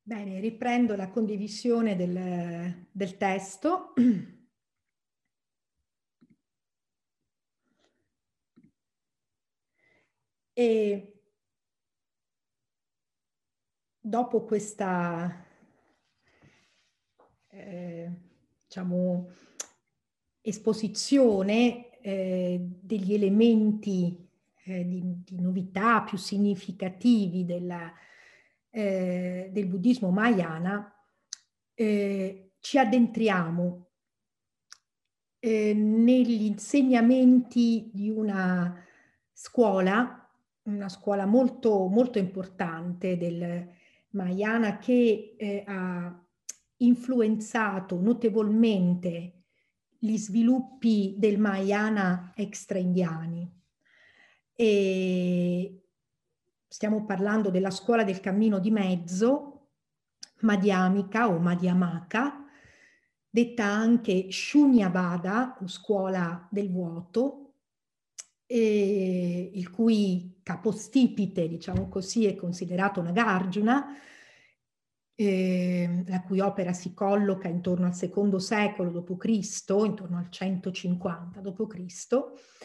Bene, riprendo la condivisione del testo. E dopo questa, diciamo, esposizione degli elementi di novità più significativi del buddismo Mahayana, ci addentriamo negli insegnamenti di una scuola molto, molto importante del Mahayana che ha influenzato notevolmente gli sviluppi del Mahayana extra-indiani. E stiamo parlando della scuola del cammino di mezzo, Madhyamika o Madhyamaka, detta anche Shunyavada o scuola del vuoto, il cui capostipite, diciamo così, è considerato Nagarjuna, la cui opera si colloca intorno al secondo secolo d.C., intorno al 150 d.C.,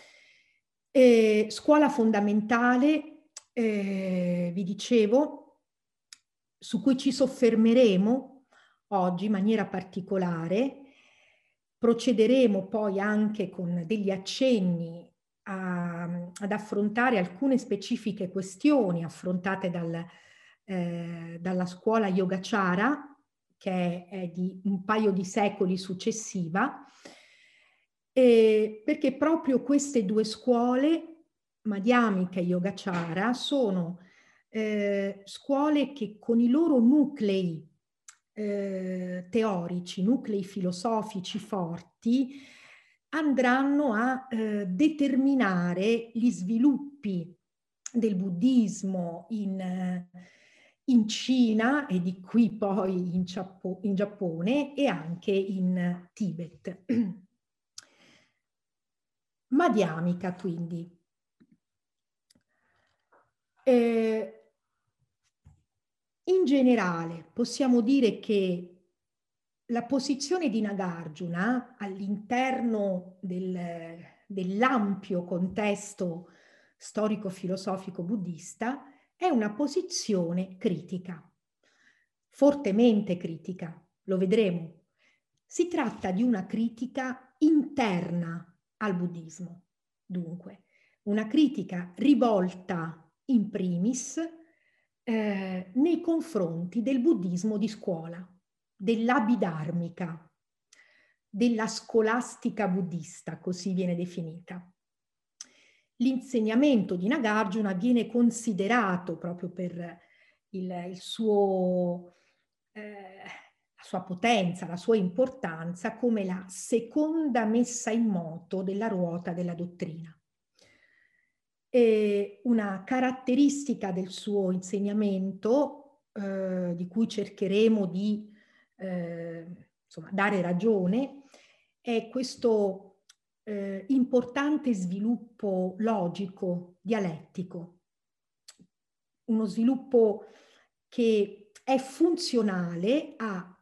scuola fondamentale, vi dicevo, su cui ci soffermeremo oggi in maniera particolare. Procederemo poi anche con degli accenni ad affrontare alcune specifiche questioni affrontate dalla scuola Yogacara, che è di un paio di secoli successiva, perché proprio queste due scuole, Madhyamika e Yogacara, sono scuole che con i loro nuclei teorici, nuclei filosofici forti, andranno a determinare gli sviluppi del buddismo in Cina e di qui poi in Giappone e anche in Tibet. Madhyamika, quindi. In generale possiamo dire che la posizione di Nagarjuna all'interno dell'ampio contesto storico-filosofico buddista è una posizione critica, fortemente critica, lo vedremo. Si tratta di una critica interna al buddismo, dunque, una critica rivolta in primis nei confronti del buddismo di scuola, dell'abhidharmika, della scolastica buddista, così viene definita. L'insegnamento di Nagarjuna viene considerato proprio per la sua potenza, la sua importanza, come la seconda messa in moto della ruota della dottrina. E una caratteristica del suo insegnamento, di cui cercheremo di insomma, dare ragione, è questo importante sviluppo logico, dialettico, uno sviluppo che è funzionale a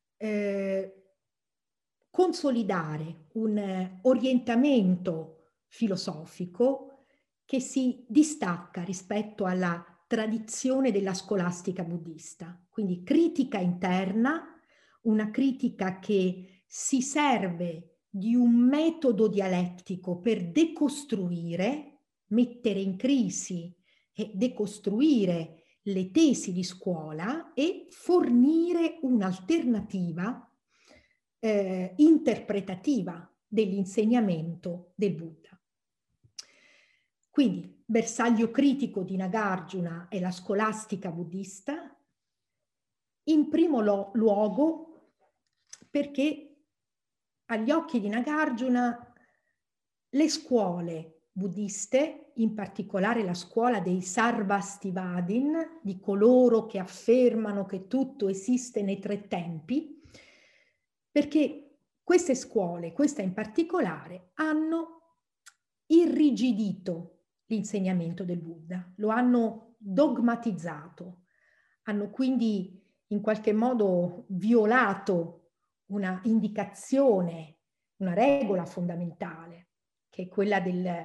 consolidare un orientamento filosofico che si distacca rispetto alla tradizione della scolastica buddista. Quindi critica interna, una critica che si serve di un metodo dialettico per decostruire, mettere in crisi e decostruire le tesi di scuola e fornire un'alternativa interpretativa dell'insegnamento del Buddha. Quindi, bersaglio critico di Nagarjuna è la scolastica buddista, in primo luogo perché agli occhi di Nagarjuna le scuole buddiste, in particolare la scuola dei Sarvastivadin, di coloro che affermano che tutto esiste nei tre tempi, perché queste scuole, questa in particolare, hanno irrigidito l'insegnamento del Buddha, lo hanno dogmatizzato, hanno quindi in qualche modo violato una indicazione, una regola fondamentale, che è quella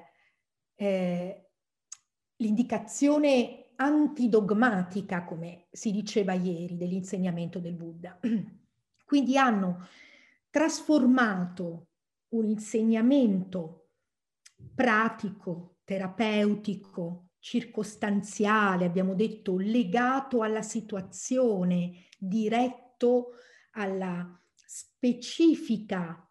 dell'indicazione antidogmatica, come si diceva ieri, dell'insegnamento del Buddha. Quindi hanno trasformato un insegnamento pratico, terapeutico, circostanziale, abbiamo detto legato alla situazione, diretto alla specifica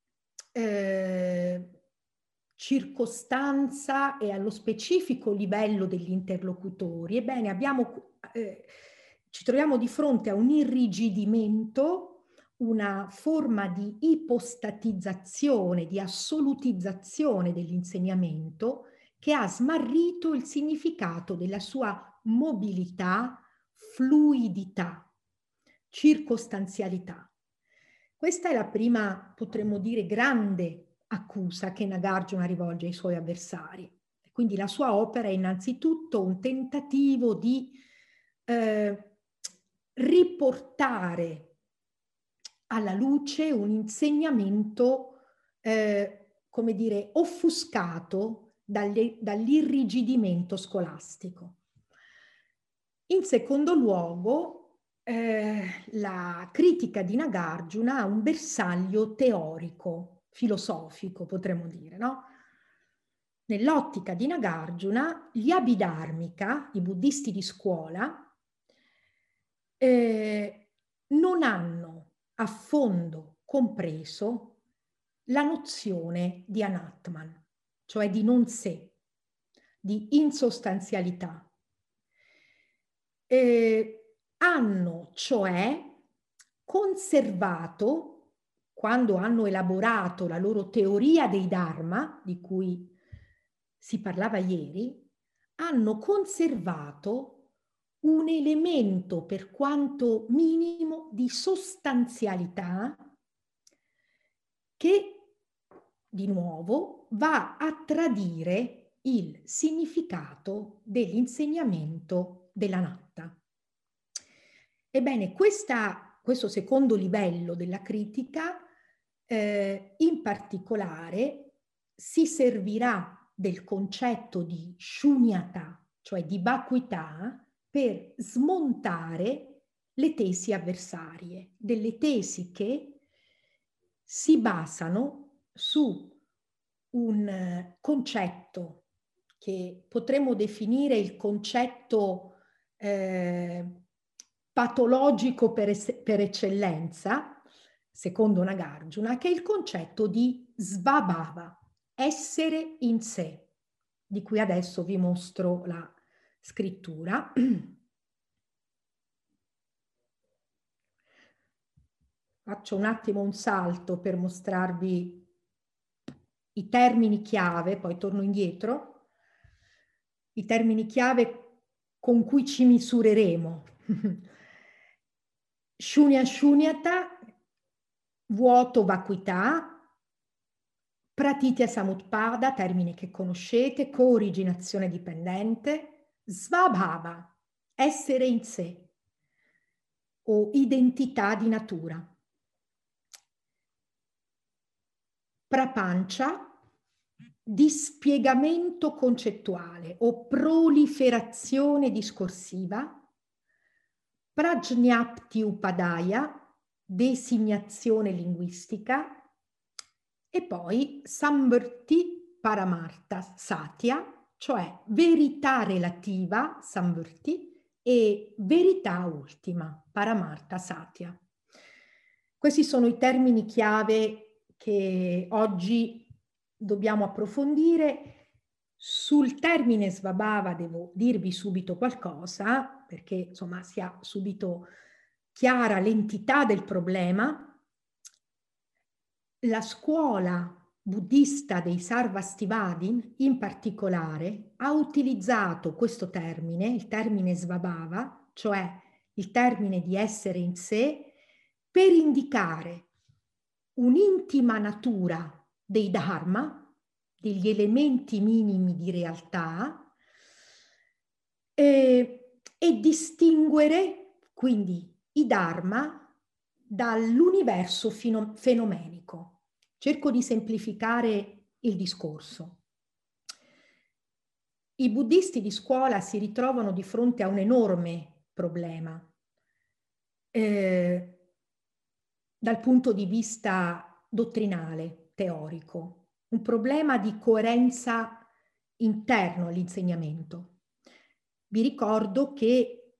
circostanza e allo specifico livello degli interlocutori. Ebbene, ci troviamo di fronte a un irrigidimento, una forma di ipostatizzazione, di assolutizzazione dell'insegnamento che ha smarrito il significato della sua mobilità, fluidità, circostanzialità. Questa è la prima, potremmo dire, grande accusa che Nagarjuna rivolge ai suoi avversari. Quindi la sua opera è innanzitutto un tentativo di riportare alla luce un insegnamento, come dire, offuscato dall'irrigidimento scolastico. In secondo luogo, la critica di Nagarjuna ha un bersaglio teorico, filosofico, potremmo dire, no? Nell'ottica di Nagarjuna, gli abhidharmika, i buddisti di scuola, non hanno a fondo compreso la nozione di anatman, cioè di non sé, di insostanzialità. Hanno cioè conservato, quando hanno elaborato la loro teoria dei Dharma, di cui si parlava ieri, hanno conservato un elemento per quanto minimo di sostanzialità che, di nuovo, va a tradire il significato dell'insegnamento dell'anatta. Ebbene, questo secondo livello della critica, in particolare, si servirà del concetto di shunyata, cioè di vacuità, per smontare le tesi avversarie, delle tesi che si basano su un concetto che potremmo definire il concetto patologico per eccellenza, secondo Nagarjuna, che è il concetto di svabhava, essere in sé, di cui adesso vi mostro la scrittura. Faccio un attimo un salto per mostrarvi i termini chiave, poi torno indietro, i termini chiave con cui ci misureremo. Shunya shunyata, vuoto, vacuità, pratitya samutpada, termine che conoscete, cooriginazione dipendente, svabhava, essere in sé o identità di natura. Prapancha, dispiegamento concettuale o proliferazione discorsiva. Prajñapti upadaya, designazione linguistica. E poi Samvrti Paramartha Satya, cioè verità relativa, Samvrti, e verità ultima, Paramartha Satya. Questi sono i termini chiave che oggi dobbiamo approfondire. Sul termine svabhava devo dirvi subito qualcosa, perché insomma sia subito chiara l'entità del problema. La scuola buddista dei Sarvastivadin, in particolare, ha utilizzato questo termine, il termine svabhava, cioè il termine di essere in sé, per indicare un'intima natura dei dharma, degli elementi minimi di realtà, e distinguere, quindi i dharma dall'universo fenomenico. Cerco di semplificare il discorso. I buddisti di scuola si ritrovano di fronte a un enorme problema dal punto di vista dottrinale, teorico, un problema di coerenza interno all'insegnamento. Vi ricordo che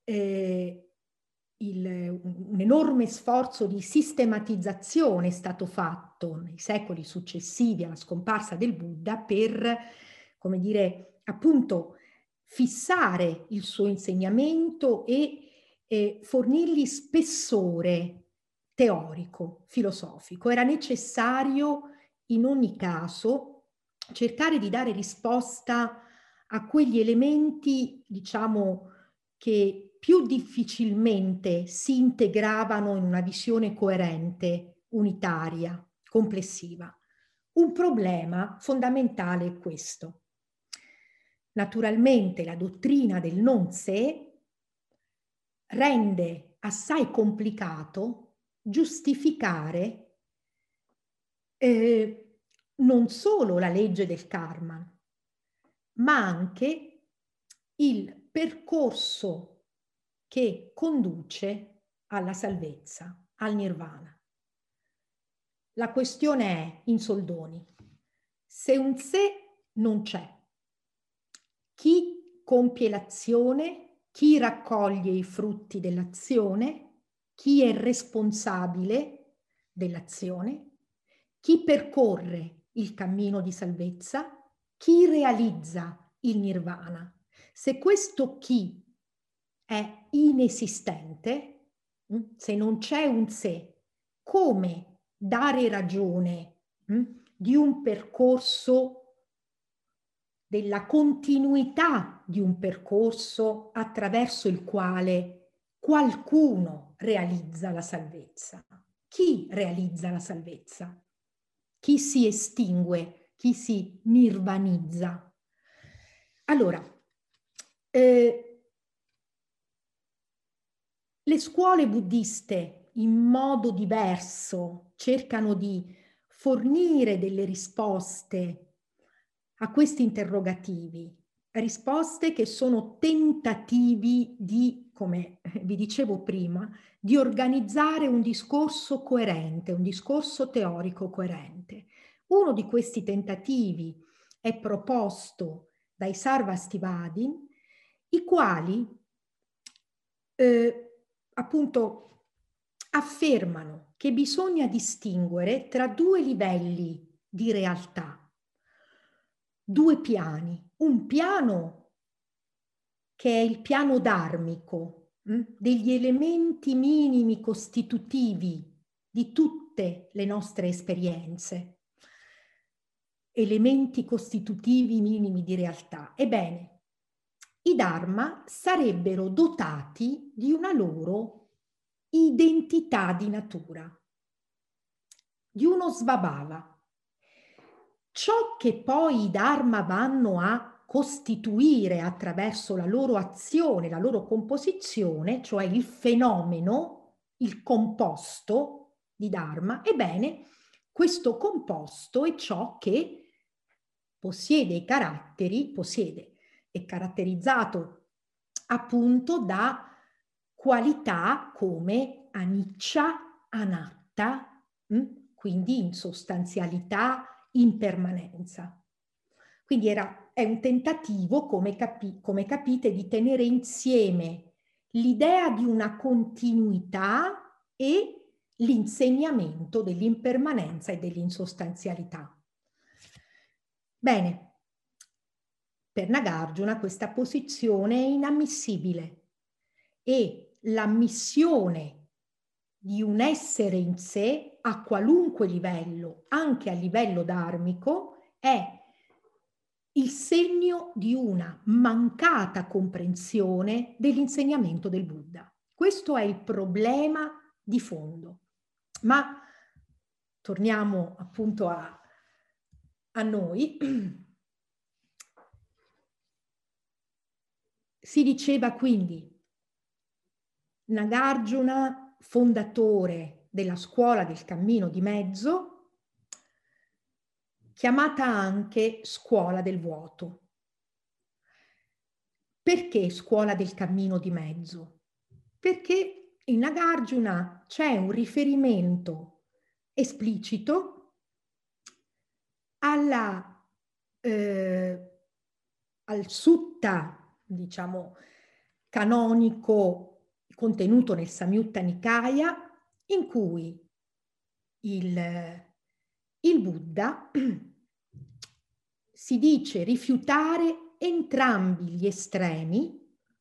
un enorme sforzo di sistematizzazione è stato fatto nei secoli successivi alla scomparsa del Buddha per, come dire, appunto fissare il suo insegnamento e fornirgli spessore teorico, filosofico. Era necessario in ogni caso cercare di dare risposta a quegli elementi, diciamo, che più difficilmente si integravano in una visione coerente, unitaria, complessiva. Un problema fondamentale è questo. Naturalmente la dottrina del non sé rende assai complicato giustificare non solo la legge del karma, ma anche il percorso che conduce alla salvezza, al nirvana. La questione è, in soldoni, se un sé non c'è, chi compie l'azione, chi raccoglie i frutti dell'azione, chi è responsabile dell'azione, chi percorre il cammino di salvezza, chi realizza il nirvana. Se questo chi è inesistente, se non c'è un sé, come dare ragione di un percorso, della continuità di un percorso attraverso il quale qualcuno realizza la salvezza? Chi realizza la salvezza? Chi si estingue? Chi si nirvanizza? Allora, le scuole buddiste in modo diverso cercano di fornire delle risposte a questi interrogativi, risposte che sono tentativi di, come vi dicevo prima, di organizzare un discorso coerente, un discorso teorico coerente. Uno di questi tentativi è proposto dai Sarvastivadin, i quali appunto affermano che bisogna distinguere tra due livelli di realtà, due piani. Un piano che è il piano dharmico, degli elementi minimi costitutivi di tutte le nostre esperienze, elementi costitutivi minimi di realtà. Ebbene, i dharma sarebbero dotati di una loro identità di natura, di uno svabhava. Ciò che poi i dharma vanno a costituire attraverso la loro azione, la loro composizione, cioè il fenomeno, il composto di dharma, ebbene, questo composto è ciò che possiede i caratteri, è caratterizzato appunto da qualità come anicca, anatta, quindi insostanzialità, impermanenza. Quindi è un tentativo, come capite, di tenere insieme l'idea di una continuità e l'insegnamento dell'impermanenza e dell'insostanzialità. Bene, per Nagarjuna questa posizione è inammissibile e l'ammissione di un essere in sé a qualunque livello, anche a livello dharmico, è il segno di una mancata comprensione dell'insegnamento del Buddha. Questo è il problema di fondo. Ma torniamo appunto a noi. Si diceva quindi, Nagarjuna fondatore della scuola del cammino di mezzo, chiamata anche scuola del vuoto. Perché scuola del cammino di mezzo? Perché in Nagarjuna c'è un riferimento esplicito al sutta, diciamo, canonico contenuto nel Samyutta Nikaya, in cui il Buddha si dice rifiutare entrambi gli estremi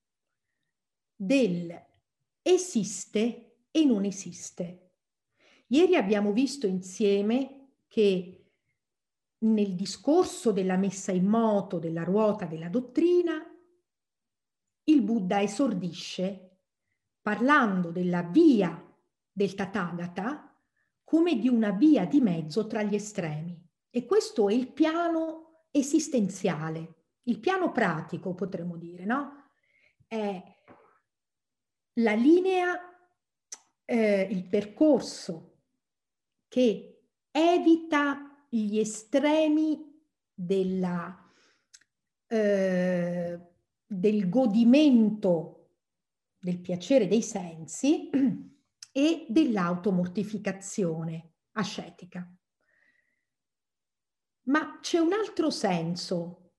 del esiste e non esiste. Ieri abbiamo visto insieme che nel discorso della messa in moto della ruota della dottrina, il Buddha esordisce parlando della via del Tathagata come di una via di mezzo tra gli estremi. E questo è il piano esistenziale, il piano pratico, potremmo dire, no? È la linea, il percorso che evita gli estremi del godimento del piacere dei sensi e dell'automortificazione ascetica. Ma c'è un altro senso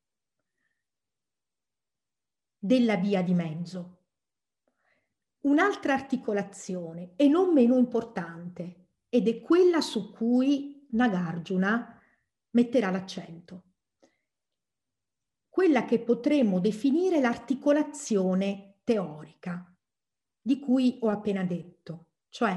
della via di mezzo, un'altra articolazione e non meno importante, ed è quella su cui Nagarjuna metterà l'accento. Quella che potremmo definire l'articolazione teorica, di cui ho appena detto, cioè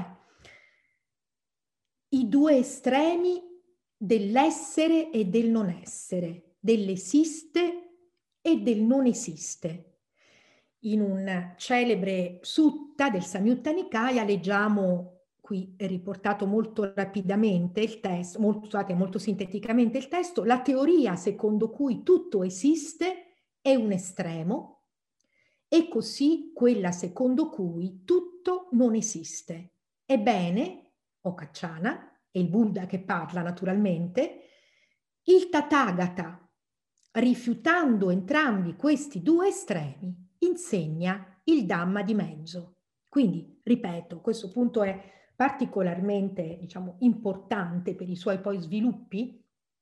i due estremi dell'essere e del non essere, dell'esiste e del non esiste. In un celebre sutta del Samyutta Nikaya leggiamo, qui è riportato molto rapidamente il testo, molto sinteticamente il testo, la teoria secondo cui tutto esiste è un estremo e così quella secondo cui tutto non esiste. Ebbene, o Kacciana, è il Buddha che parla naturalmente, il Tathagata, rifiutando entrambi questi due estremi, insegna il Dhamma di mezzo. Quindi, ripeto, questo punto è particolarmente, diciamo, importante per i suoi poi sviluppi.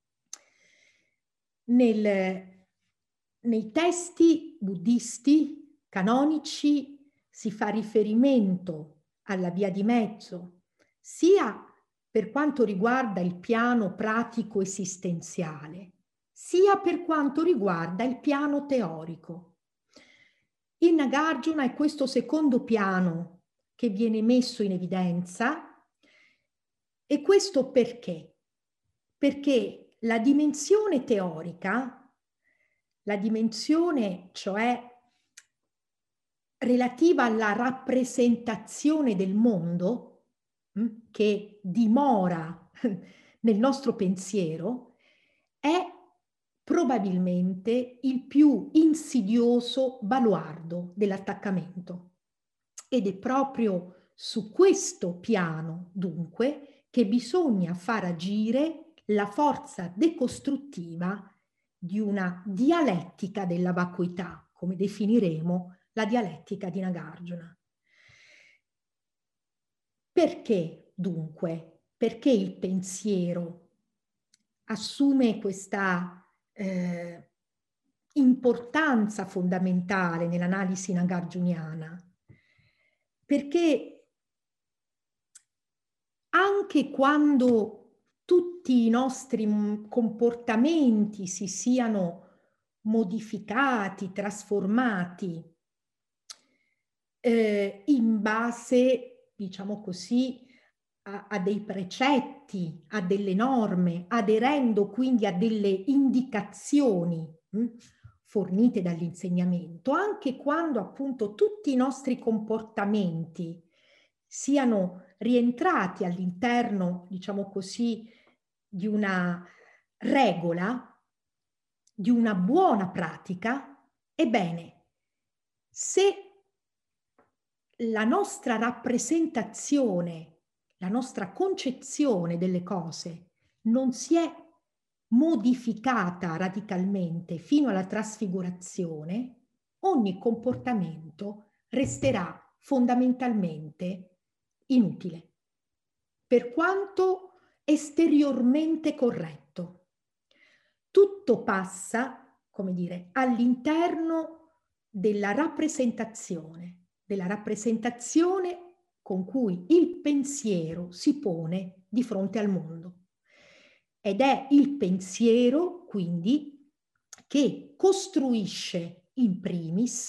Nei testi buddisti canonici si fa riferimento alla via di mezzo, sia per quanto riguarda il piano pratico esistenziale, sia per quanto riguarda il piano teorico. In Nagarjuna è questo secondo piano che viene messo in evidenza, e questo perché? Perché la dimensione teorica, la dimensione cioè relativa alla rappresentazione del mondo che dimora nel nostro pensiero, è probabilmente il più insidioso baluardo dell'attaccamento. Ed è proprio su questo piano, dunque, che bisogna far agire la forza decostruttiva di una dialettica della vacuità, come definiremo la dialettica di Nagarjuna. Perché, dunque? Perché il pensiero assume questa importanza fondamentale nell'analisi nagarjuniana? Perché anche quando tutti i nostri comportamenti si siano modificati, trasformati in base, diciamo così, a dei precetti, a delle norme, aderendo quindi a delle indicazioni fornite dall'insegnamento, anche quando appunto tutti i nostri comportamenti siano rientrati all'interno, diciamo così, di una regola, di una buona pratica, ebbene, se la nostra rappresentazione, la nostra concezione delle cose non si è modificata radicalmente fino alla trasfigurazione, ogni comportamento resterà fondamentalmente inutile, per quanto esteriormente corretto. Tutto passa, come dire, all'interno della rappresentazione con cui il pensiero si pone di fronte al mondo. Ed è il pensiero, quindi, che costruisce in primis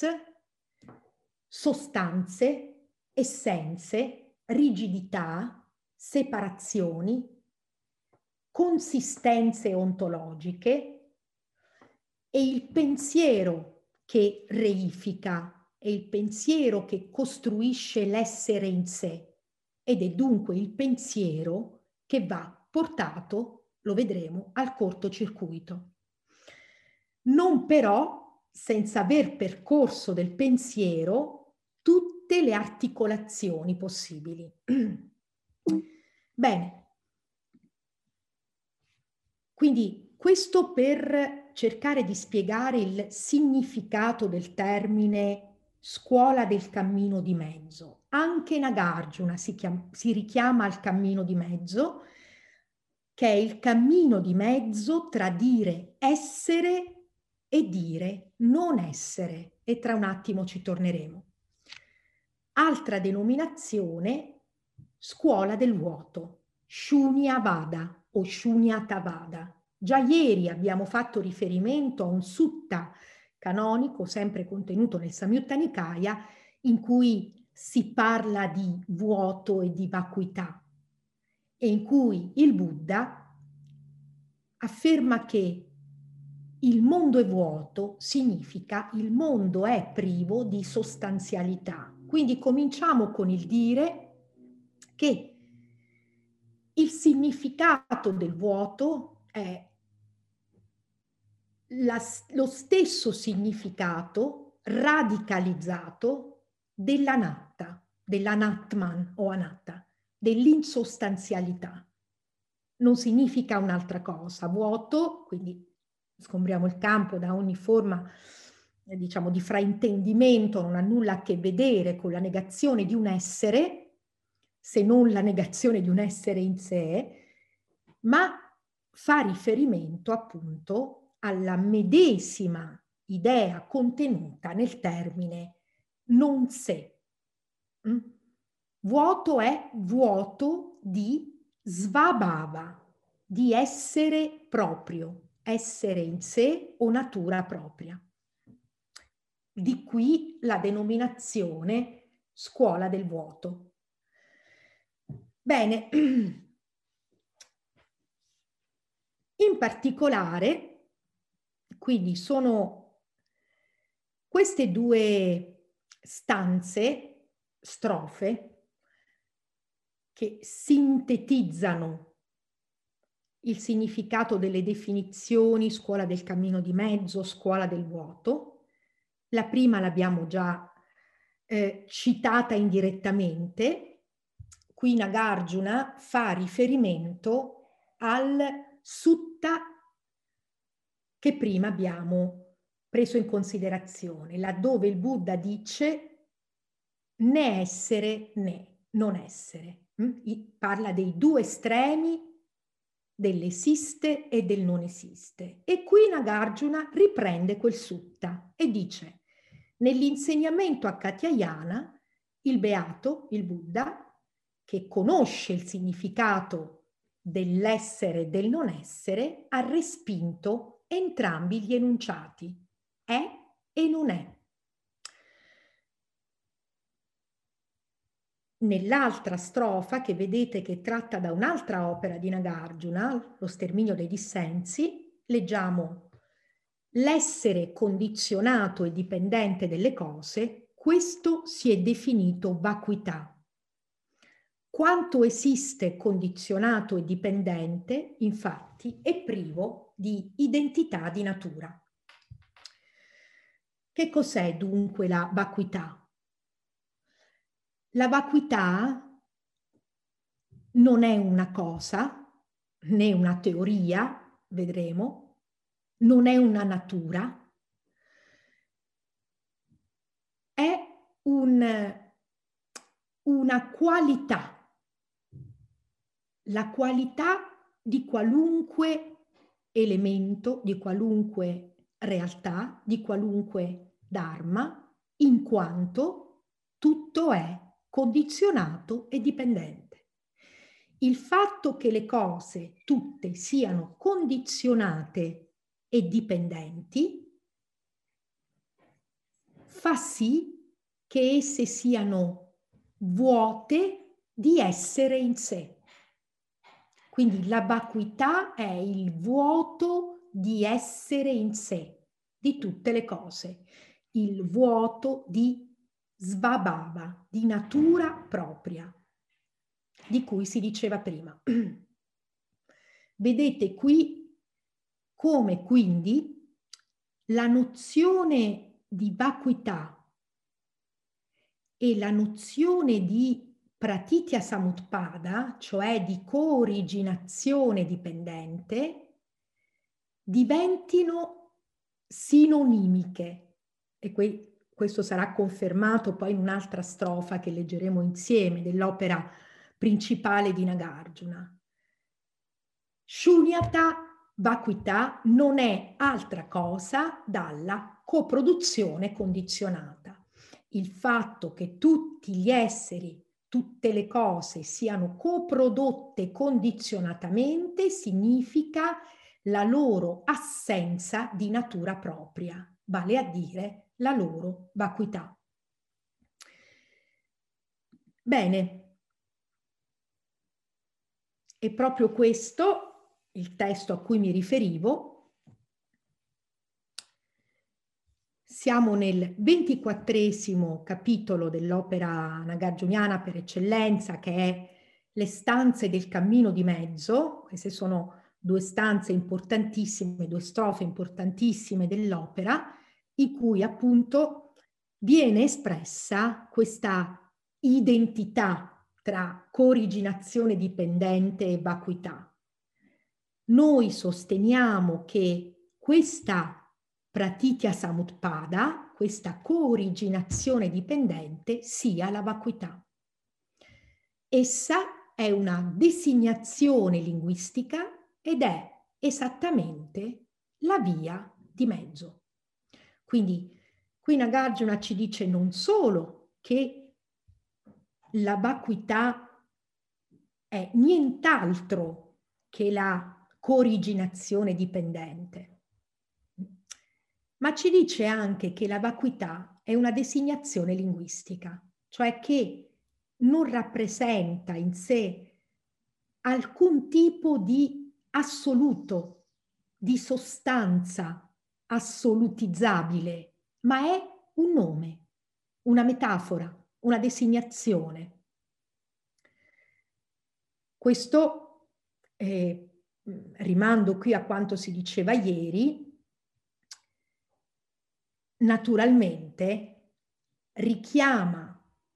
sostanze, essenze, rigidità, separazioni, consistenze ontologiche, e il pensiero che reifica, è il pensiero che costruisce l'essere in sé, ed è dunque il pensiero che va portato, lo vedremo, al cortocircuito. Non però senza aver percorso del pensiero tutte le articolazioni possibili. Bene, quindi questo per cercare di spiegare il significato del termine scuola del cammino di mezzo. Anche Nagarjuna si richiama al cammino di mezzo, che è il cammino di mezzo tra dire essere e dire non essere, e tra un attimo ci torneremo. Altra denominazione, scuola del vuoto, Shunyavada o Shunyatavada. Già ieri abbiamo fatto riferimento a un sutta canonico, sempre contenuto nel Samyutta Nikaya, in cui si parla di vuoto e di vacuità, e in cui il Buddha afferma che il mondo è vuoto significa il mondo è privo di sostanzialità. Quindi cominciamo con il dire che il significato del vuoto è lo stesso significato radicalizzato dell'anatta, dell'anatman o anatta, dell'insostanzialità. Non significa un'altra cosa. Vuoto, quindi sgombriamo il campo da ogni forma, diciamo, di fraintendimento, non ha nulla a che vedere con la negazione di un essere, se non la negazione di un essere in sé, ma fa riferimento appunto alla medesima idea contenuta nel termine non sé. Vuoto è vuoto di svabhava, di essere proprio, essere in sé o natura propria. Di qui la denominazione scuola del vuoto. Bene, in particolare, quindi sono queste due stanze, strofe, che sintetizzano il significato delle definizioni scuola del cammino di mezzo, scuola del vuoto. La prima l'abbiamo già citata indirettamente. Qui Nagarjuna fa riferimento al sutta che prima abbiamo preso in considerazione, laddove il Buddha dice né essere né non essere. Parla dei due estremi dell'esiste e del non esiste. E qui Nagarjuna riprende quel sutta e dice: nell'insegnamento a Katyayana, il beato, il Buddha, che conosce il significato dell'essere e del non essere, ha respinto entrambi gli enunciati, è e non è. Nell'altra strofa, che vedete che tratta da un'altra opera di Nagarjuna, Lo sterminio dei dissensi, leggiamo: l'essere condizionato e dipendente delle cose, questo si è definito vacuità. Quanto esiste condizionato e dipendente, infatti, è privo di identità di natura. Che cos'è dunque la vacuità? La vacuità non è una cosa, né una teoria, vedremo, non è una natura, è una qualità, la qualità di qualunque elemento, di qualunque realtà, di qualunque dharma, in quanto tutto è condizionato e dipendente. Il fatto che le cose tutte siano condizionate e dipendenti fa sì che esse siano vuote di essere in sé. Quindi la vacuità è il vuoto di essere in sé, di tutte le cose, il vuoto di svabhava, di natura propria, di cui si diceva prima. Vedete qui come quindi la nozione di vacuità e la nozione di pratitya samutpada, cioè di cooriginazione dipendente, diventino sinonimiche. E questo sarà confermato poi in un'altra strofa che leggeremo insieme dell'opera principale di Nagarjuna. Shunyata, vacuità, non è altra cosa dalla coproduzione condizionata. Il fatto che tutti gli esseri, tutte le cose siano coprodotte condizionatamente significa la loro assenza di natura propria, vale a dire la loro vacuità. Bene, è proprio questo il testo a cui mi riferivo. Siamo nel 24° capitolo dell'opera nagarjuniana per eccellenza, che è Le stanze del cammino di mezzo. Queste sono 2 stanze importantissime, 2 strofe importantissime dell'opera, in cui appunto viene espressa questa identità tra cooriginazione dipendente e vacuità. Noi sosteniamo che questa pratitya samutpada, questa cooriginazione dipendente, sia la vacuità. Essa è una designazione linguistica ed è esattamente la via di mezzo. Quindi qui Nagarjuna ci dice non solo che la vacuità è nient'altro che la cooriginazione dipendente, ma ci dice anche che la vacuità è una designazione linguistica, cioè che non rappresenta in sé alcun tipo di assoluto, di sostanza assolutizzabile, ma è un nome, una metafora, una designazione. Questo, rimando qui a quanto si diceva ieri, naturalmente richiama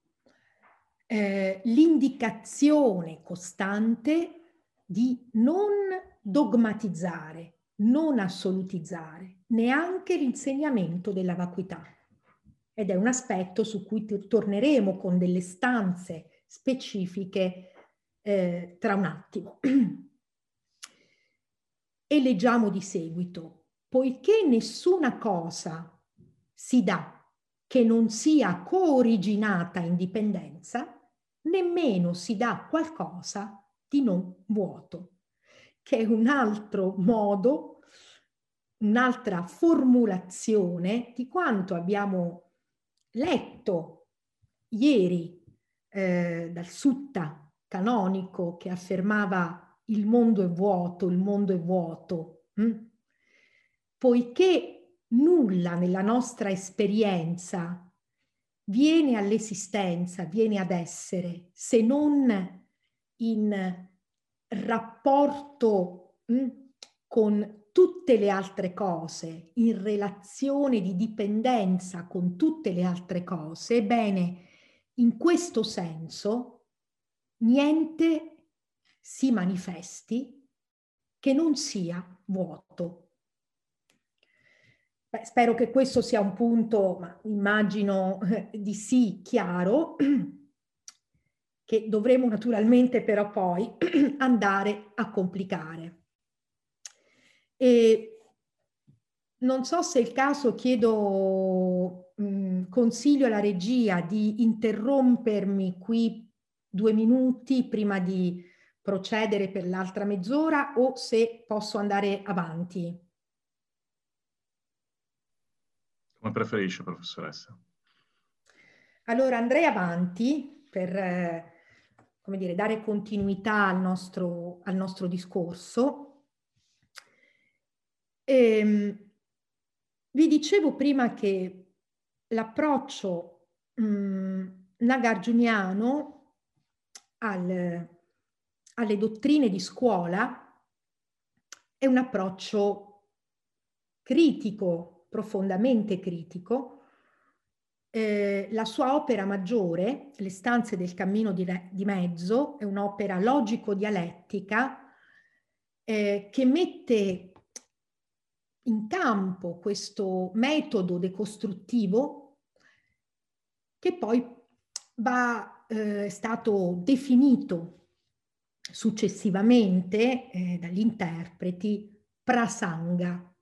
l'indicazione costante di non dogmatizzare, non assolutizzare neanche l'insegnamento della vacuità. Ed è un aspetto su cui torneremo con delle stanze specifiche tra un attimo. E leggiamo di seguito: poiché nessuna cosa si dà che non sia cooriginata in dipendenza, nemmeno si dà qualcosa di non vuoto, che è un altro modo, un'altra formulazione di quanto abbiamo letto ieri dal sutta canonico che affermava il mondo è vuoto, il mondo è vuoto. Poiché nulla nella nostra esperienza viene all'esistenza, viene ad essere, se non in rapporto con tutte le altre cose, in relazione di dipendenza con tutte le altre cose, ebbene, in questo senso niente si manifesti che non sia vuoto. Beh, spero che questo sia un punto, ma immagino di sì, chiaro, che dovremo naturalmente però poi andare a complicare. E non so se è il caso, chiedo consiglio alla regia di interrompermi qui 2 minuti prima di procedere per l'altra mezz'ora o se posso andare avanti. Come preferisce, professoressa. Allora andrei avanti per come dire, dare continuità al nostro discorso. Vi dicevo prima che l'approccio nagarjuniano alle dottrine di scuola è un approccio critico, profondamente critico. La sua opera maggiore, Le stanze del cammino di mezzo, è un'opera logico-dialettica che mette in campo questo metodo decostruttivo che poi è stato definito successivamente dagli interpreti prasanga.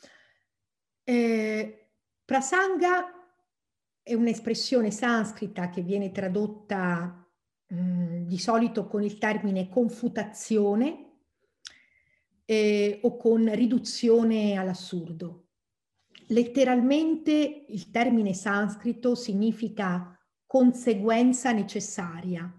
Prasanga è un'espressione sanscrita che viene tradotta di solito con il termine confutazione o con riduzione all'assurdo. Letteralmente il termine sanscrito significa conseguenza necessaria.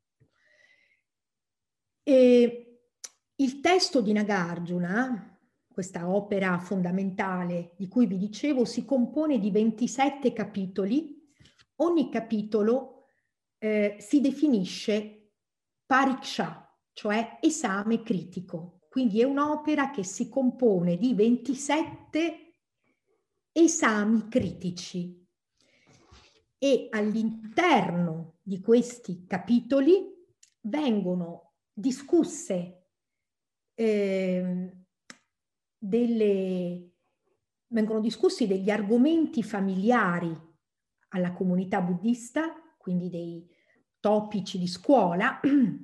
E il testo di Nagarjuna, questa opera fondamentale di cui vi dicevo, si compone di 27 capitoli. Ogni capitolo si definisce pariksha, cioè esame critico. Quindi è un'opera che si compone di 27 esami critici e all'interno di questi capitoli vengono discusse vengono discussi degli argomenti familiari alla comunità buddista, quindi dei topici di scuola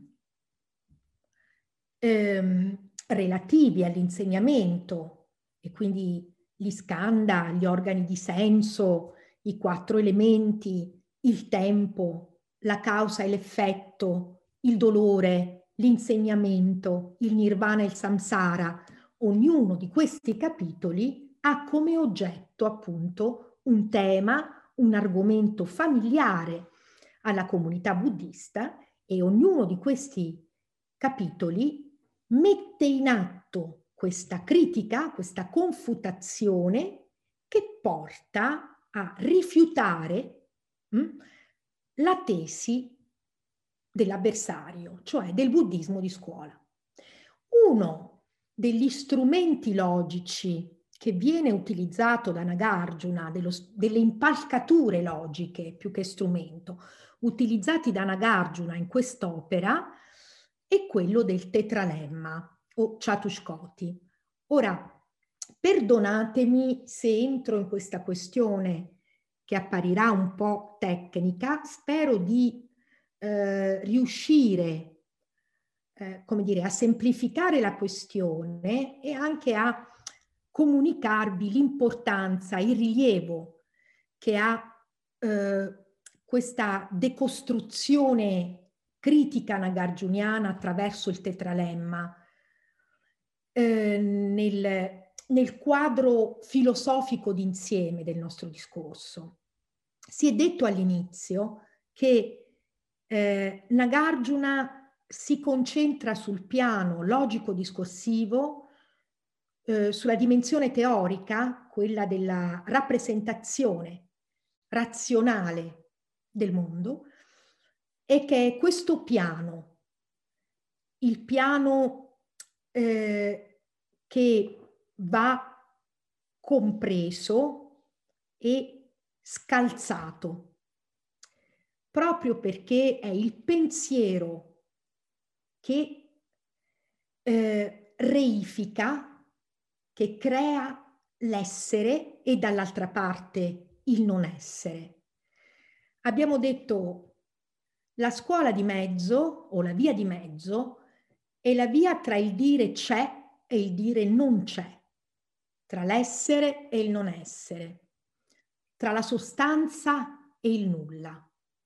relativi all'insegnamento e quindi gli skandha, gli organi di senso, i 4 elementi, il tempo, la causa e l'effetto, il dolore, l'insegnamento, il nirvana e il samsara. Ognuno di questi capitoli ha come oggetto appunto un tema, un argomento familiare alla comunità buddista e ognuno di questi capitoli mette in atto questa critica, questa confutazione che porta a rifiutare la tesi dell'avversario, cioè del buddismo di scuola. Uno degli strumenti logici che viene utilizzato da Nagarjuna, delle impalcature logiche più che strumento, utilizzati da Nagarjuna in quest'opera, è quello del tetralemma o Chatushkoti. Ora, perdonatemi se entro in questa questione che apparirà un po' tecnica, spero di riuscire come dire, a semplificare la questione e anche a comunicarvi l'importanza, il rilievo che ha questa decostruzione critica nagarjuniana attraverso il tetralemma nel quadro filosofico d'insieme del nostro discorso. Si è detto all'inizio che Nagarjuna si concentra sul piano logico-discorsivo, sulla dimensione teorica, quella della rappresentazione razionale del mondo, e che è questo piano, il piano che va compreso e scalzato. proprio perché è il pensiero che reifica, che crea l'essere e dall'altra parte il non essere. Abbiamo detto la scuola di mezzo o la via di mezzo è la via tra il dire c'è e il dire non c'è, tra l'essere e il non essere, tra la sostanza e il nulla.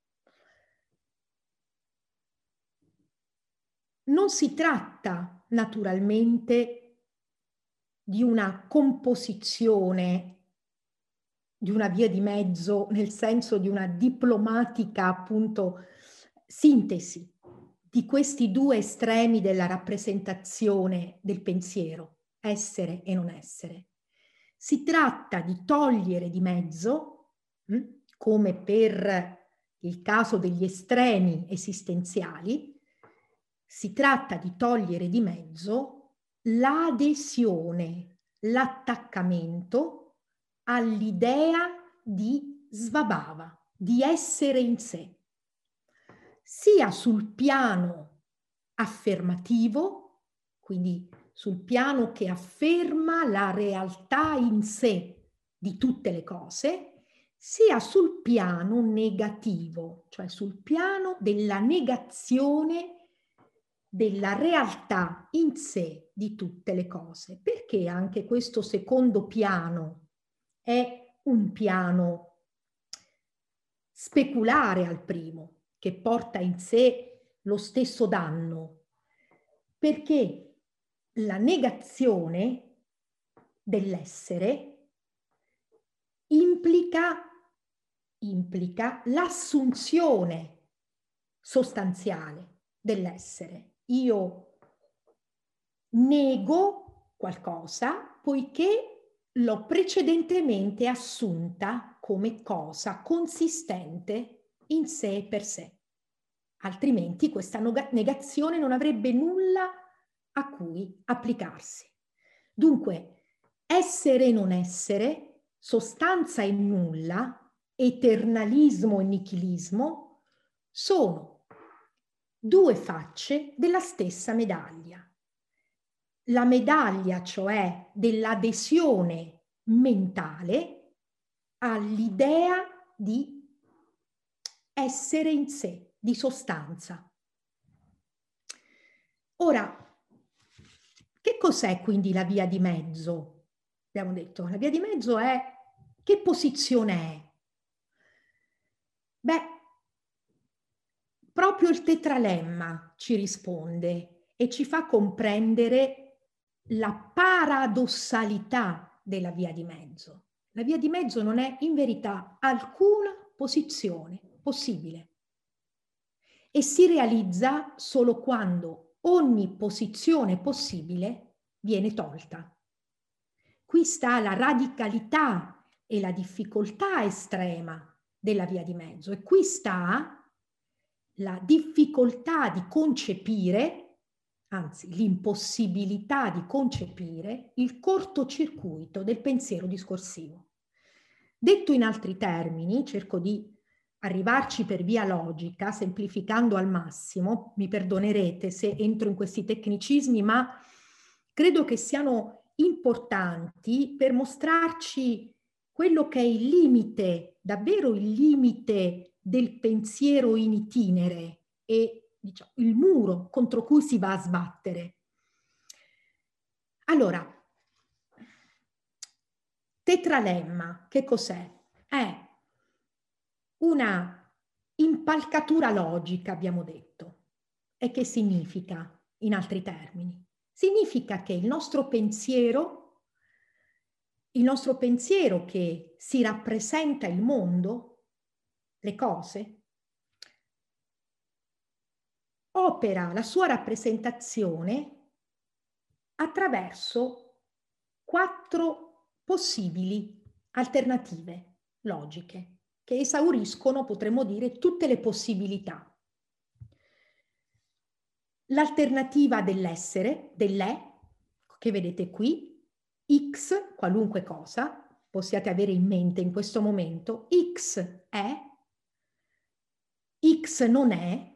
Non si tratta naturalmente di una composizione, di una via di mezzo, nel senso di una diplomatica, appunto, sintesi di questi due estremi della rappresentazione del pensiero, essere e non essere. Si tratta di togliere di mezzo, come per il caso degli estremi esistenziali, si tratta di togliere di mezzo l'adesione, l'attaccamento all'idea di svabhava, di essere in sé, sia sul piano affermativo, quindi sul piano che afferma la realtà in sé di tutte le cose, sia sul piano negativo, cioè sul piano della negazione della realtà in sé di tutte le cose, perché anche questo secondo piano è un piano speculare al primo, che porta in sé lo stesso danno, perché la negazione dell'essere implica l'assunzione sostanziale dell'essere. Io nego qualcosa poiché l'ho precedentemente assunta come cosa consistente in sé e per sé. Altrimenti questa negazione non avrebbe nulla a cui applicarsi. Dunque, essere e non essere, sostanza e nulla, eternalismo e nichilismo, sono due facce della stessa medaglia. La medaglia, cioè, dell'adesione mentale all'idea di essere in sé, di sostanza. Ora, che cos'è quindi la via di mezzo? Abbiamo detto, la via di mezzo è che posizione è? Beh, proprio il tetralemma ci risponde e ci fa comprendere la paradossalità della via di mezzo. La via di mezzo non è in verità alcuna posizione possibile e si realizza solo quando ogni posizione possibile viene tolta. Qui sta la radicalità e la difficoltà estrema della via di mezzo e qui sta la difficoltà di concepire, anzi l'impossibilità di concepire, il cortocircuito del pensiero discorsivo. Detto in altri termini, cerco di arrivarci per via logica, semplificando al massimo, mi perdonerete se entro in questi tecnicismi, ma credo che siano importanti per mostrarci quello che è il limite, davvero il limite del pensiero in itinere e, diciamo, il muro contro cui si va a sbattere. Allora, tetralemma, che cos'è? È una impalcatura logica, abbiamo detto. E che significa, in altri termini? Significa che il nostro pensiero che si rappresenta il mondo, le cose, opera la sua rappresentazione attraverso 4 possibili alternative logiche che esauriscono, potremmo dire, tutte le possibilità. L'alternativa dell'essere, dell'è, che vedete qui, X, qualunque cosa possiate avere in mente in questo momento, X è X non è,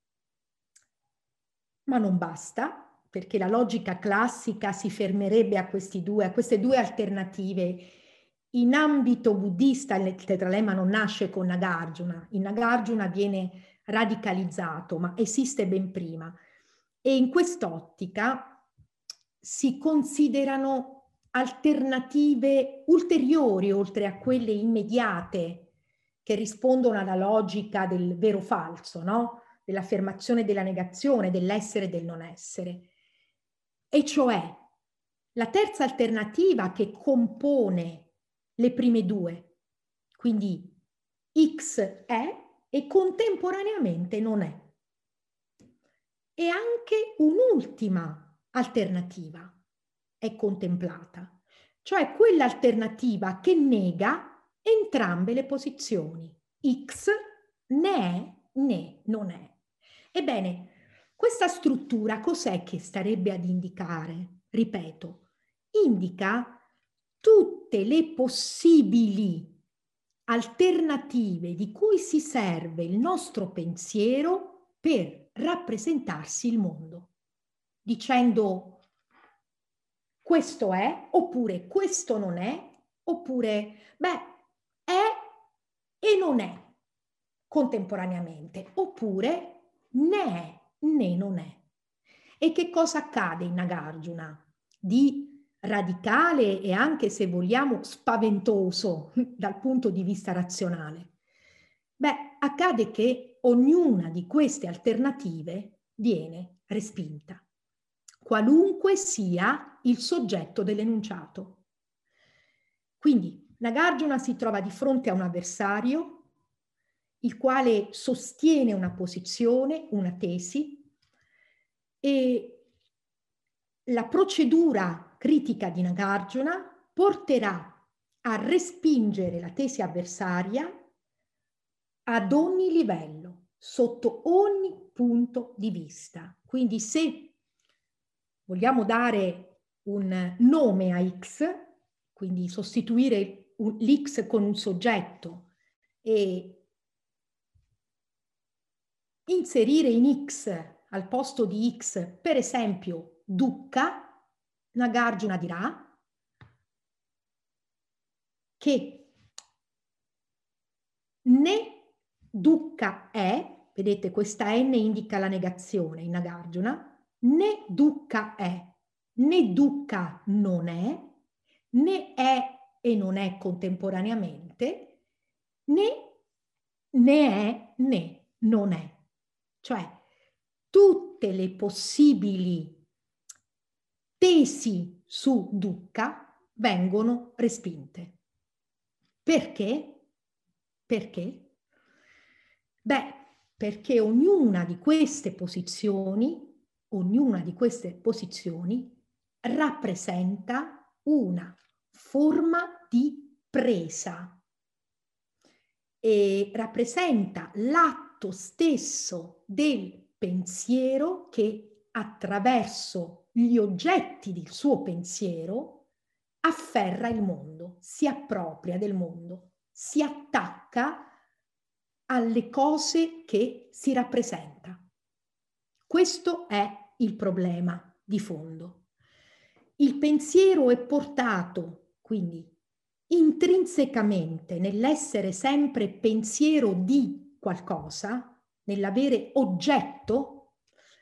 ma non basta, perché la logica classica si fermerebbe a queste due alternative. In ambito buddista il tetralemma non nasce con Nagarjuna, in Nagarjuna viene radicalizzato, ma esiste ben prima. E in quest'ottica si considerano alternative ulteriori, oltre a quelle immediate, che rispondono alla logica del vero-falso, no? Dell'affermazione della negazione, dell'essere e del non essere. E cioè, la terza alternativa che compone le prime due, quindi X è e contemporaneamente non è. E anche un'ultima alternativa è contemplata, cioè quell'alternativa che nega entrambe le posizioni. X né è né non è. Ebbene, questa struttura cos'è che starebbe ad indicare? Ripeto, indica tutte le possibili alternative di cui si serve il nostro pensiero per rappresentarsi il mondo, dicendo questo è, oppure questo non è, oppure beh, è e non è contemporaneamente, oppure né è né non è. E che cosa accade in Nagarjuna di radicale e anche, se vogliamo, spaventoso dal punto di vista razionale? Beh, accade che ognuna di queste alternative viene respinta, qualunque sia il soggetto dell'enunciato. Quindi Nagarjuna si trova di fronte a un avversario il quale sostiene una posizione, una tesi, e la procedura critica di Nagarjuna porterà a respingere la tesi avversaria ad ogni livello, sotto ogni punto di vista. Quindi se vogliamo dare un nome a X, quindi sostituire l'X con un soggetto e inserire in X al posto di X, per esempio, dukkha, Nagarjuna dirà che né dukkha è, vedete questa N indica la negazione in Nagarjuna, né dukkha è, né dukkha non è, né è e non è contemporaneamente, né è né non è. Cioè, tutte le possibili tesi su dukkha vengono respinte. Perché? Perché? Beh, perché ognuna di queste posizioni rappresenta una forma di presa e rappresenta l'atto stesso del pensiero che attraverso gli oggetti del suo pensiero afferra il mondo, si appropria del mondo, si attacca alle cose che si rappresenta. Questo è il problema di fondo. Il pensiero è portato, quindi, intrinsecamente nell'essere sempre pensiero di qualcosa, nell'avere oggetto,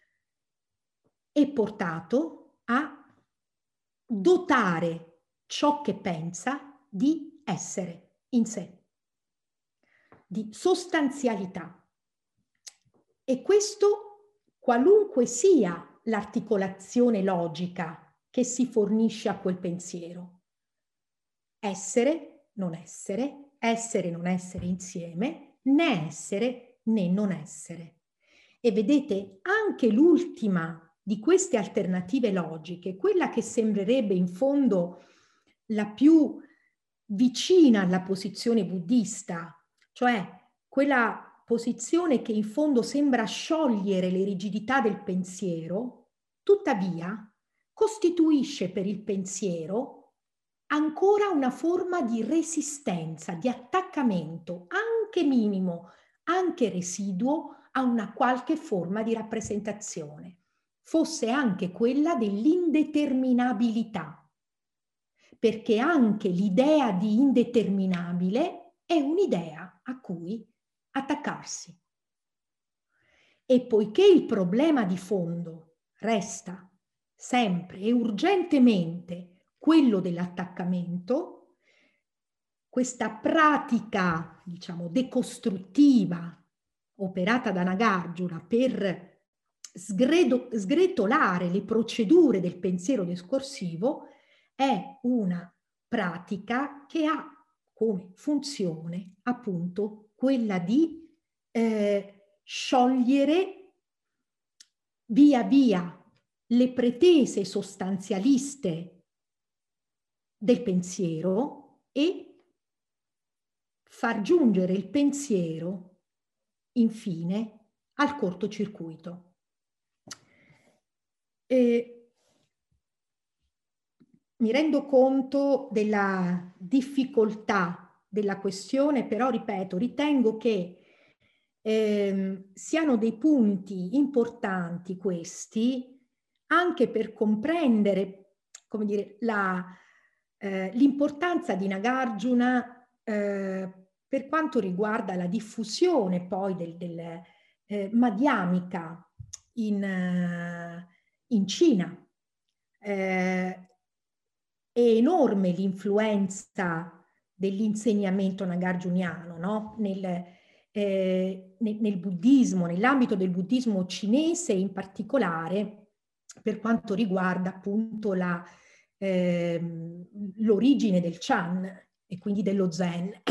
è portato a dotare ciò che pensa di essere in sé, di sostanzialità. E questo, qualunque sia l'articolazione logica che si fornisce a quel pensiero. Essere, non essere insieme, né essere né non essere. E vedete, anche l'ultima di queste alternative logiche, quella che sembrerebbe in fondo la più vicina alla posizione buddista, cioè quella posizione che in fondo sembra sciogliere le rigidità del pensiero, tuttavia costituisce per il pensiero ancora una forma di resistenza, di attaccamento, anche minimo, anche residuo a una qualche forma di rappresentazione, fosse anche quella dell'indeterminabilità, perché anche l'idea di indeterminabile è un'idea a cui attaccarsi. E poiché il problema di fondo resta sempre e urgentemente quello dell'attaccamento, questa pratica, diciamo, decostruttiva operata da Nagarjuna per sgretolare le procedure del pensiero discorsivo è una pratica che ha come funzione appunto quella di sciogliere via via le pretese sostanzialiste del pensiero e far giungere il pensiero, infine, al cortocircuito. Mi rendo conto della difficoltà della questione, però ripeto, ritengo che siano dei punti importanti questi anche per comprendere, come dire, l'importanza di Nagarjuna per quanto riguarda la diffusione poi del madhyamika in Cina. È enorme l'influenza dell'insegnamento nagarjuniano, no? Nel buddismo, nell'ambito del buddismo cinese in particolare, per quanto riguarda appunto l'origine del Chan e quindi dello Zen.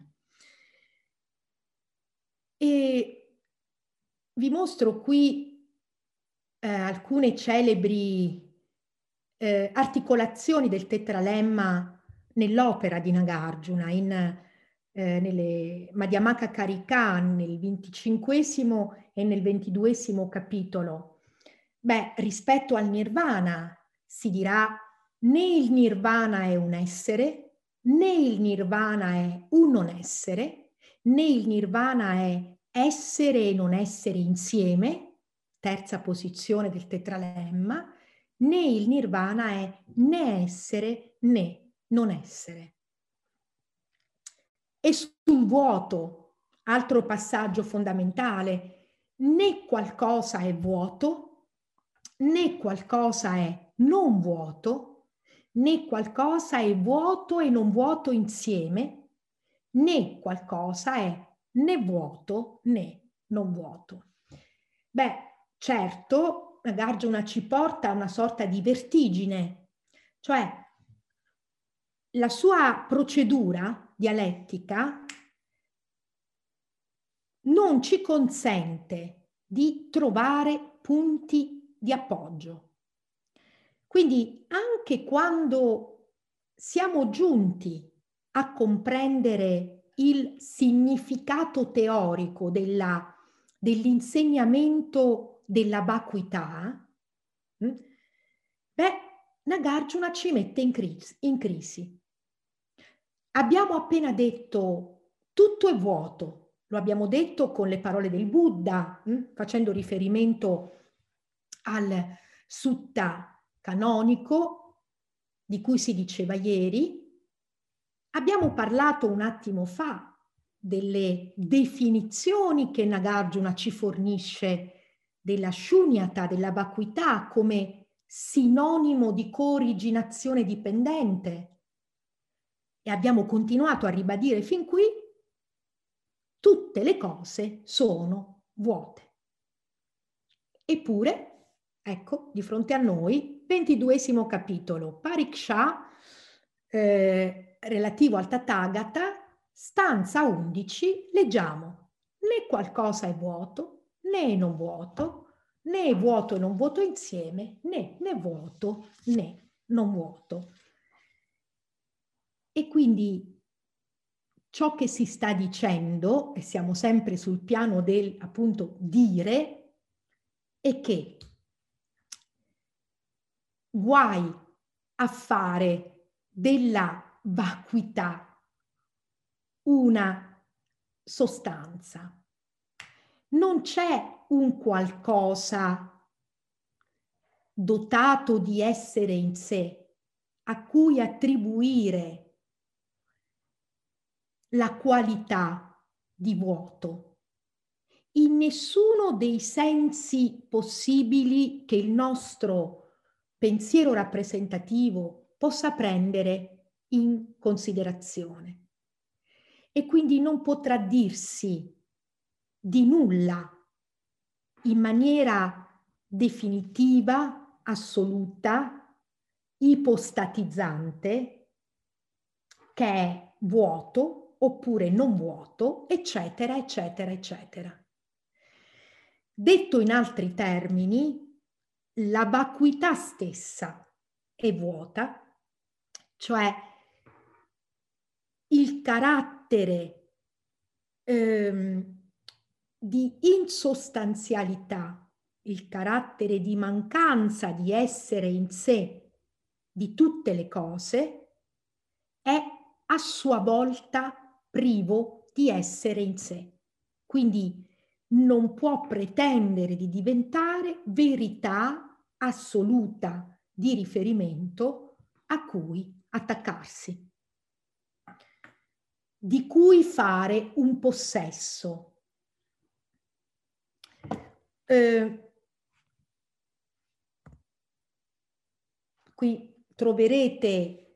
E vi mostro qui alcune celebri articolazioni del tetralemma nell'opera di Nagarjuna, nelle Madhyamaka Karika, nel 25° e nel 22° capitolo. Beh, rispetto al nirvana si dirà: né il nirvana è un essere, né il nirvana è un non essere, né il nirvana è essere e non essere insieme, terza posizione del tetralemma, né il nirvana è né essere né non essere. E sul vuoto, altro passaggio fondamentale, né qualcosa è vuoto, né qualcosa è non vuoto, né qualcosa è vuoto e non vuoto insieme, né qualcosa è né vuoto né non vuoto. Beh, certo, Nagarjuna ci porta a una sorta di vertigine, cioè la sua procedura dialettica non ci consente di trovare punti di appoggio. Quindi anche quando siamo giunti a comprendere il significato teorico dell'insegnamento della vacuità, Nagarjuna ci mette in crisi. Abbiamo appena detto tutto è vuoto, lo abbiamo detto con le parole del Buddha, facendo riferimento al sutta canonico di cui si diceva ieri. Abbiamo parlato un attimo fa delle definizioni che Nagarjuna ci fornisce della shunyata, della vacuità come sinonimo di cooriginazione dipendente. E abbiamo continuato a ribadire fin qui: tutte le cose sono vuote. Eppure, ecco, di fronte a noi, 22° capitolo, Pariksha, relativo al Tathagata, stanza 11, leggiamo: né qualcosa è vuoto, né non vuoto, né vuoto e non vuoto insieme, né vuoto né non vuoto. E quindi ciò che si sta dicendo, e siamo sempre sul piano del appunto dire, è che guai a fare della vacuità una sostanza, non c'è un qualcosa dotato di essere in sé a cui attribuire la qualità di vuoto. In nessuno dei sensi possibili che il nostro pensiero rappresentativo possa prendere in considerazione. E quindi non potrà dirsi di nulla in maniera definitiva, assoluta, ipostatizzante, che è vuoto oppure non vuoto, eccetera, eccetera, eccetera. Detto in altri termini, la vacuità stessa è vuota, cioè il carattere di insostanzialità, il carattere di mancanza di essere in sé di tutte le cose, è a sua volta privo di essere in sé. Quindi non può pretendere di diventare verità assoluta di riferimento a cui attaccarsi, di cui fare un possesso. Qui troverete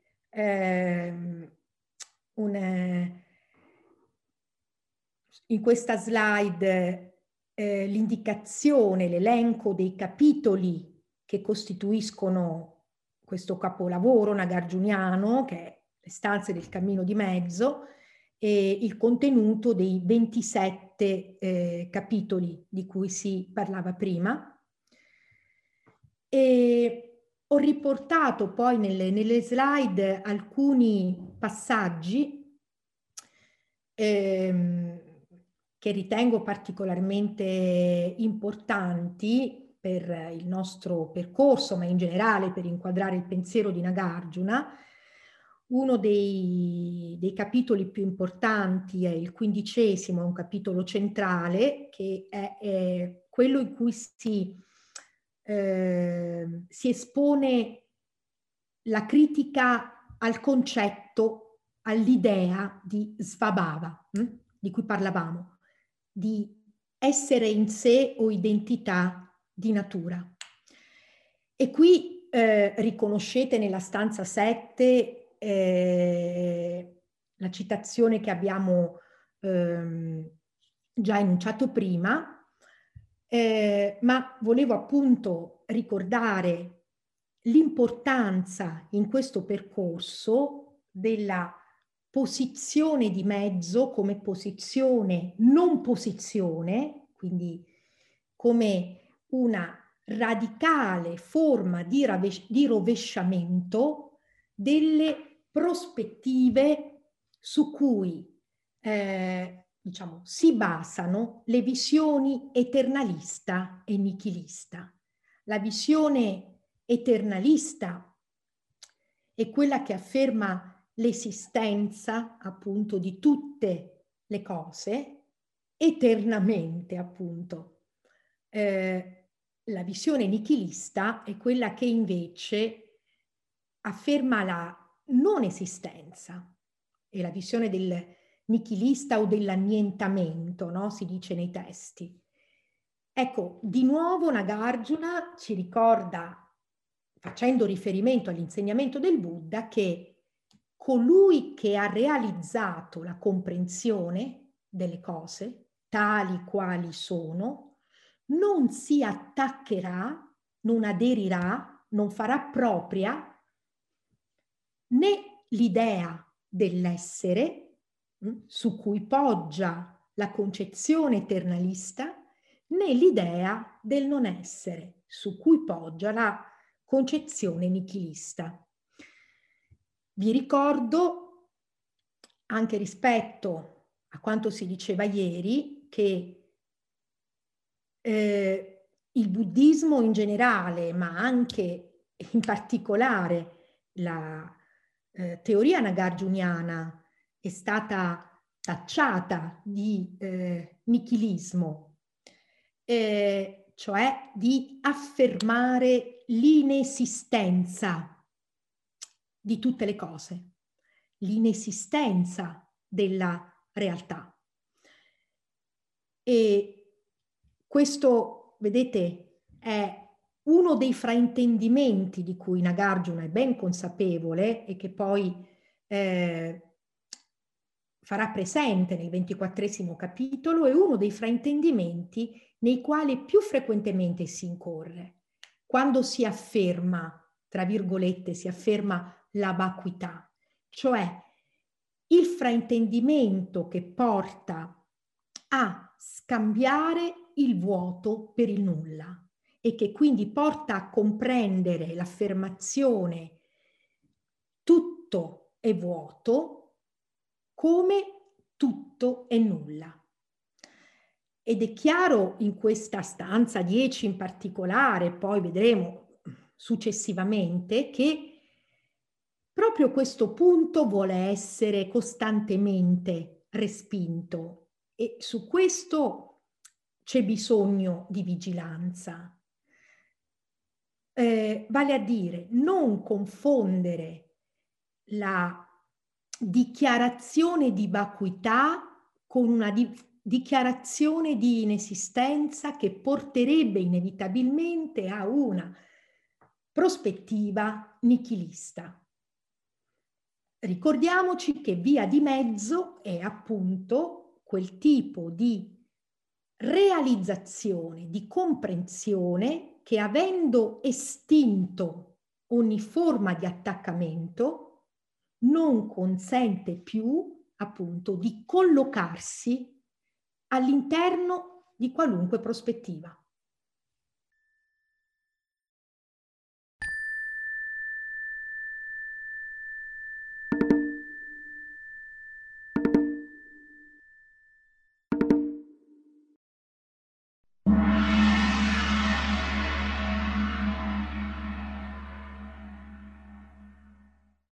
in questa slide l'indicazione, l'elenco dei capitoli che costituiscono questo capolavoro nagarjuniano, che è Le stanze del cammino di mezzo, e il contenuto dei 27 capitoli di cui si parlava prima. E ho riportato poi nelle slide alcuni passaggi che ritengo particolarmente importanti per il nostro percorso, ma in generale per inquadrare il pensiero di Nagarjuna. Uno dei capitoli più importanti è il 15°, è un capitolo centrale, che è quello in cui si espone la critica al concetto, all'idea di svabhava, di cui parlavamo, di essere in sé o identità di natura. E qui riconoscete nella stanza 7 la citazione che abbiamo già enunciato prima, ma volevo appunto ricordare l'importanza in questo percorso della posizione di mezzo come posizione non posizione, quindi come una radicale forma di rovesciamento delle prospettive su cui diciamo, si basano le visioni eternalista e nichilista. La visione eternalista è quella che afferma l'esistenza appunto di tutte le cose eternamente, appunto. La visione nichilista è quella che invece afferma la non esistenza. È la visione del nichilista o dell'annientamento, no? Si dice nei testi. Ecco, di nuovo Nagarjuna ci ricorda, facendo riferimento all'insegnamento del Buddha, che colui che ha realizzato la comprensione delle cose, tali quali sono, non si attaccherà, non aderirà, non farà propria né l'idea dell'essere su cui poggia la concezione eternalista, né l'idea del non essere su cui poggia la concezione nichilista. Vi ricordo, anche rispetto a quanto si diceva ieri, che il buddismo in generale, ma anche in particolare la teoria nagarjuniana è stata tacciata di nichilismo cioè di affermare l'inesistenza di tutte le cose, l'inesistenza della realtà. E questo, vedete, è uno dei fraintendimenti di cui Nagarjuna è ben consapevole e che poi farà presente nel 24° capitolo, è uno dei fraintendimenti nei quali più frequentemente si incorre. Quando si afferma, tra virgolette, si afferma la vacuità, cioè il fraintendimento che porta a scambiare il vuoto per il nulla e che quindi porta a comprendere l'affermazione tutto è vuoto come tutto è nulla. Ed è chiaro in questa stanza 10 in particolare, poi vedremo successivamente, che proprio questo punto vuole essere costantemente respinto e su questo c'è bisogno di vigilanza. Vale a dire non confondere la dichiarazione di vacuità con una dichiarazione di inesistenza che porterebbe inevitabilmente a una prospettiva nichilista. Ricordiamoci che via di mezzo è appunto quel tipo di realizzazione, di comprensione che, avendo estinto ogni forma di attaccamento, non consente più appunto di collocarsi all'interno di qualunque prospettiva.